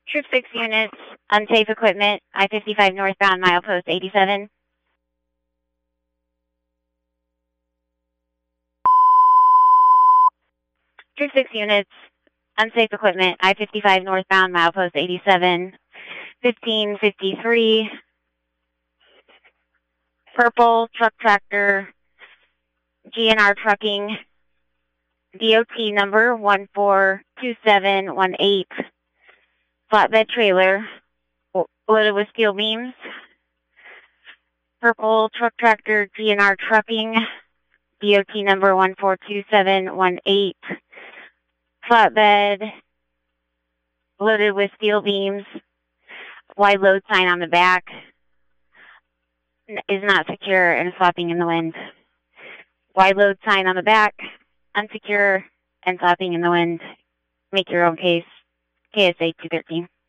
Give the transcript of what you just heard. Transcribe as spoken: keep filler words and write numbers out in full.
Troop six units, unsafe equipment, I fifty-five northbound, milepost eighty-seven. Troop six units, unsafe equipment, I fifty-five northbound, milepost eighty-seven, fifteen fifty-three. Purple truck tractor, G N R trucking, D O T number one four two seven one eight. Flatbed trailer, loaded with steel beams. Purple truck tractor, G N R trucking, D O T number one four two seven one eight. Flatbed, loaded with steel beams. Wide load sign on the back. Is not secure and flopping in the wind. Wide load sign on the back, unsecure and flopping in the wind. Make your own case. K S A two thirteen.